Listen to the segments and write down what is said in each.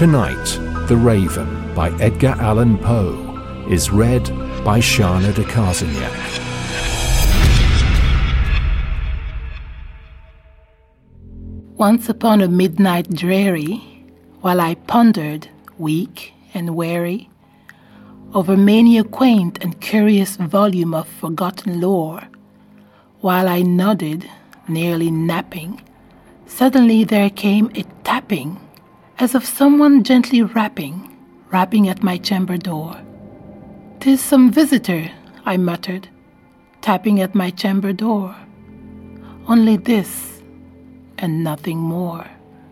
Tonight, The Raven by Edgar Allan Poe is read by Shana de Carzignac. Once upon a midnight dreary, while I pondered, weak and weary, over many a quaint and curious volume of forgotten lore, while I nodded, nearly napping, suddenly there came a tapping, as of someone gently rapping at my chamber door. "'Tis some visitor," I muttered, tapping at my chamber door. Only this, and nothing more.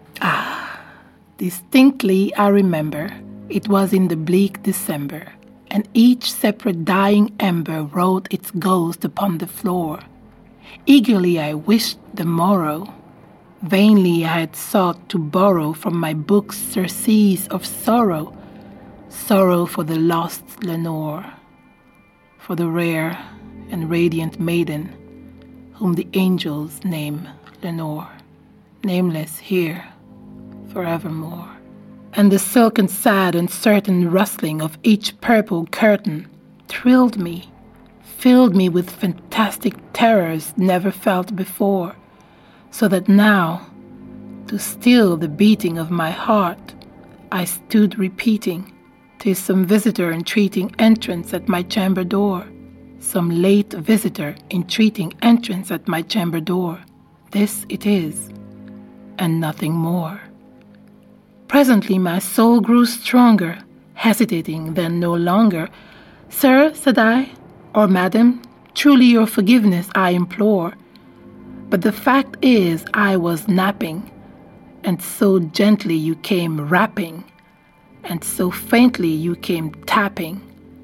Distinctly I remember, it was in the bleak December, and each separate dying ember wrote its ghost upon the floor. Eagerly I wished the morrow. Vainly I had sought to borrow from my books surcease of sorrow, sorrow for the lost Lenore, for the rare and radiant maiden whom the angels name Lenore, nameless here forevermore. And the silken sad uncertain rustling of each purple curtain thrilled me, filled me with fantastic terrors never felt before, so that now, to still the beating of my heart, I stood repeating, "'Tis some visitor entreating entrance at my chamber door, some late visitor entreating entrance at my chamber door. This it is, and nothing more." Presently my soul grew stronger, hesitating then no longer. "Sir," said I, "or madam, truly your forgiveness I implore. But the fact is I was napping, and so gently you came rapping, and so faintly you came tapping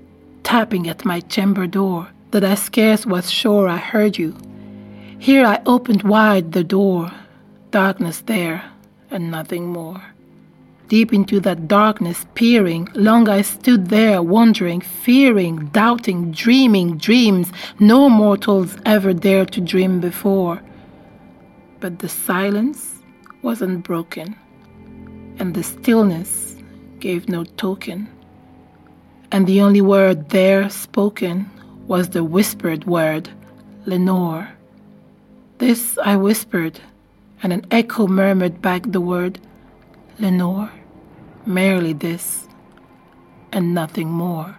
at my chamber door, that I scarce was sure I heard you. Here I opened wide the door, darkness there, and nothing more. Deep into that darkness peering, long I stood there wondering, fearing, doubting, dreaming dreams no mortals ever dared to dream before. But the silence was unbroken, and the stillness gave no token, and the only word there spoken was the whispered word, Lenore. This I whispered, and an echo murmured back the word, Lenore, merely this, and nothing more.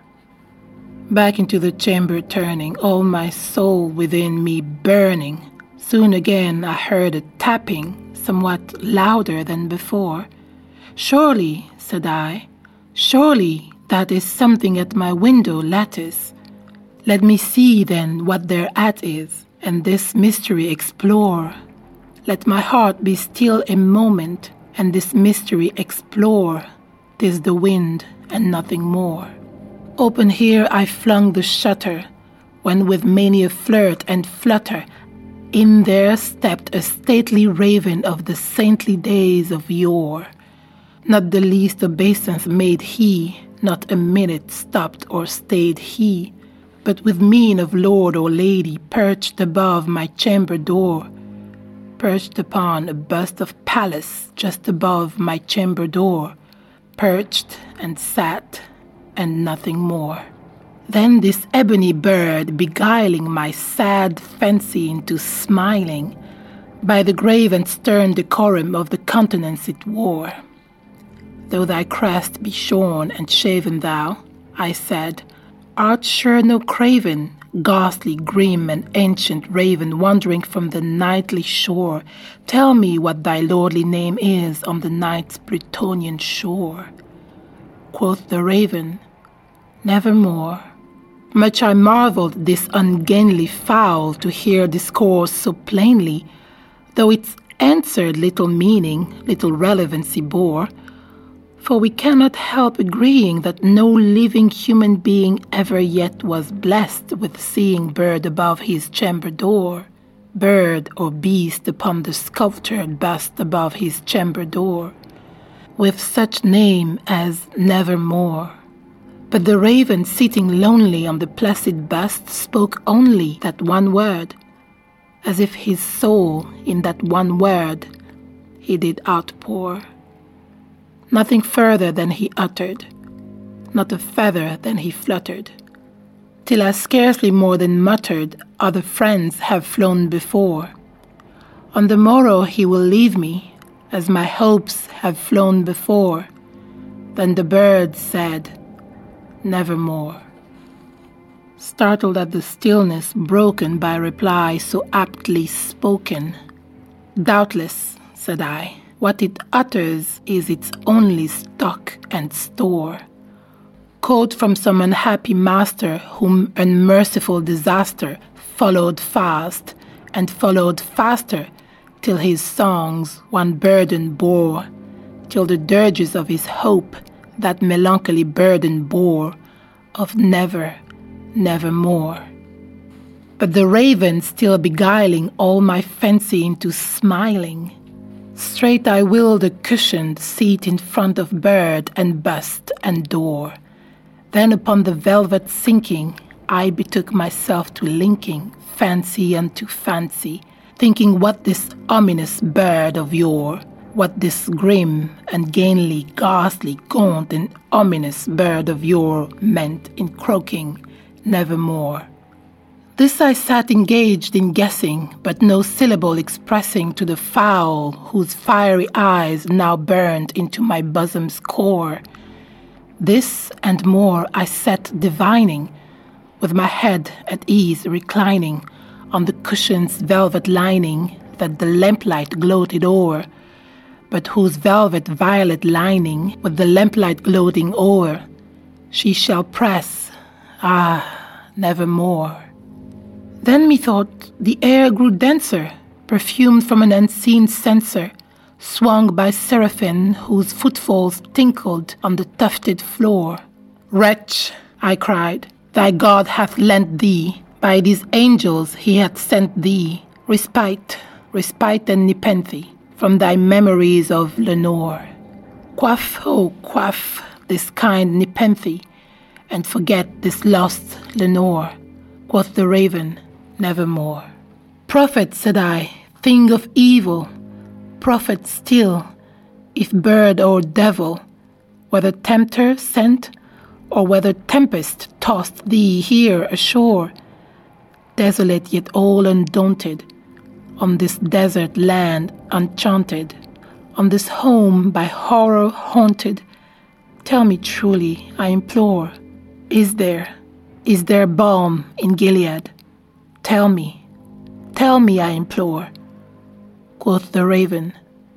Back into the chamber turning, all my soul within me burning, soon again I heard a tapping, somewhat louder than before. "Surely," said I, "surely that is something at my window lattice. Let me see then what thereat is, and this mystery explore. Let my heart be still a moment, and this mystery explore. 'Tis the wind, and nothing more." Open here I flung the shutter, when with many a flirt and flutter, in there stepped a stately raven of the saintly days of yore. Not the least obeisance made he, not a minute stopped or stayed he, but with mien of lord or lady perched above my chamber door, perched upon a bust of Pallas just above my chamber door, perched and sat, and nothing more. Then this ebony bird, beguiling my sad fancy into smiling, by the grave and stern decorum of the countenance it wore. "Though thy crest be shorn and shaven thou," I said, "art sure no craven, ghastly, grim, and ancient raven wandering from the nightly shore. Tell me what thy lordly name is on the night's Plutonian shore." Quoth the raven, "Nevermore." Much I marveled this ungainly fowl to hear discourse so plainly, though its answered little meaning, little relevancy bore. For we cannot help agreeing that no living human being ever yet was blessed with seeing bird above his chamber door, bird or beast upon the sculptured bust above his chamber door, with such name as Nevermore. But the raven sitting lonely on the placid bust spoke only that one word, as if his soul in that one word he did outpour. nothing further than he uttered, not a feather than he fluttered, till as scarcely more than muttered, other friends have flown before. On the morrow he will leave me, as my hopes have flown before. Then the bird said, nevermore. Startled at the stillness broken by reply so aptly spoken. Doubtless, said I, what it utters is its only stock and store. Quote from some unhappy master whom unmerciful disaster followed fast and followed faster, till his songs one burden bore, till the dirges of his hope that melancholy burden bore, of never, nevermore. But the raven still beguiling all my fancy into smiling, straight I willed a cushioned seat in front of bird and bust and door. Then upon the velvet sinking, I betook myself to linking fancy unto fancy, thinking what this ominous bird of yore, what this grim and gainly, ghastly, gaunt and ominous bird of yore meant in croaking nevermore. This I sat engaged in guessing, but no syllable expressing to the fowl whose fiery eyes now burned into my bosom's core. This and more I sat divining, with my head at ease reclining on the cushion's velvet lining that the lamplight gloated o'er, but whose velvet violet lining with the lamplight gloating o'er she shall press, nevermore. Then methought the air grew denser, perfumed from an unseen censer, swung by seraphim whose footfalls tinkled on the tufted floor. Wretch, I cried, thy God hath lent thee, by these angels he hath sent thee, respite and nepenthe, from thy memories of Lenore. Quaff, oh quaff, this kind nepenthe, and forget this lost Lenore, quoth the raven, nevermore. Prophet, said I, thing of evil, prophet still, if bird or devil, whether tempter sent, or whether tempest tossed thee here ashore, desolate yet all undaunted, on this desert land enchanted, on this home by horror haunted, tell me truly, I implore, is there balm in Gilead? Tell me, I implore, quoth the raven,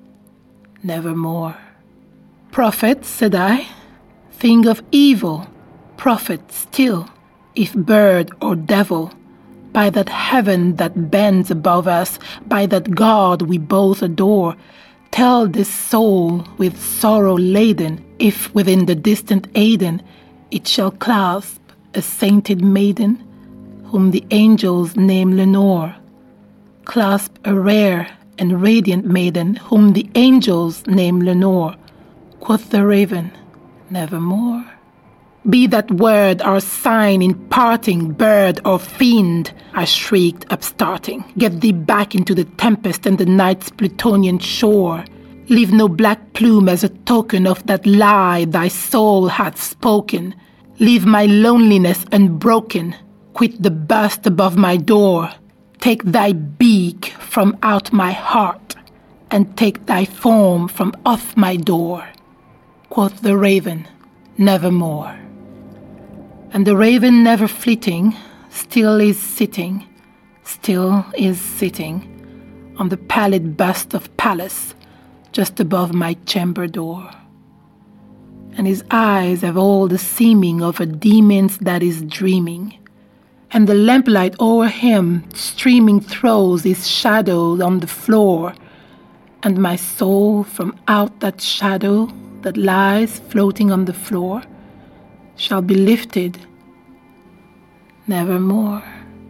nevermore. Prophet, said I, thing of evil, prophet still, if bird or devil, by that heaven that bends above us, by that God we both adore, tell this soul with sorrow laden, if within the distant Aidenn it shall clasp a sainted maiden, whom the angels name Lenore, clasp a rare and radiant maiden, whom the angels name Lenore, quoth the raven, nevermore. Be that word our sign in parting, bird or fiend, I shrieked, upstarting. Get thee back into the tempest and the night's Plutonian shore. Leave no black plume as a token of that lie thy soul hath spoken. Leave my loneliness unbroken. Quit the bust above my door. Take thy beak from out my heart, and take thy form from off my door. Quoth the raven, nevermore. And the raven never fleeting, still is sitting on the pallid bust of Pallas, just above my chamber door. And his eyes have all the seeming of a demon's that is dreaming, and the lamplight o'er him streaming throws his shadow on the floor, and my soul from out that shadow that lies floating on the floor shall be lifted nevermore.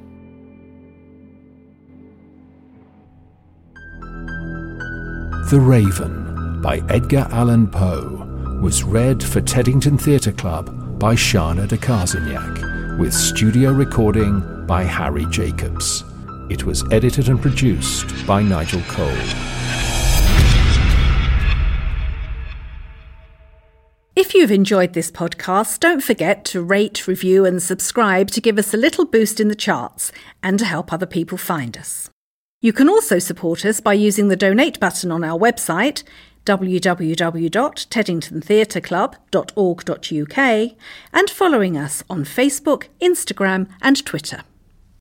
The Raven by Edgar Allan Poe was read for Teddington Theatre Club by Shana de Carsignac, with studio recording by Harry Jacobs. It was edited and produced by Nigel Cole. If you've enjoyed this podcast, don't forget to rate, review and subscribe to give us a little boost in the charts and to help other people find us. You can also support us by using the donate button on our website, www.teddingtontheatreclub.org.uk, and following us on Facebook, Instagram and Twitter.